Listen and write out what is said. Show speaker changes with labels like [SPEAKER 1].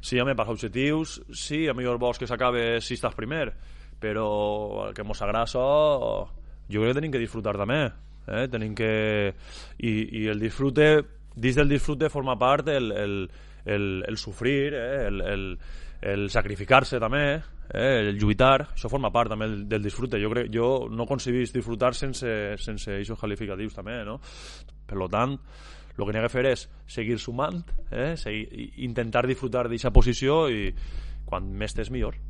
[SPEAKER 1] Sí, home, per objectius, sí, a millor vols que s'acabe si estàs primer, però el que mos agrada això, jo crec que tenim que disfrutar també, tenim que... I el disfrute, dins del disfrute forma part el sofrir, el sacrificar-se també, el lluitar, això forma part també del disfrute. Jo no concebís disfrutar sense aquests qualificatius també, no? Per tant, el que n'hi ha que fer és seguir sumant, intentar disfrutar d'aquesta posició i quan més tens millor.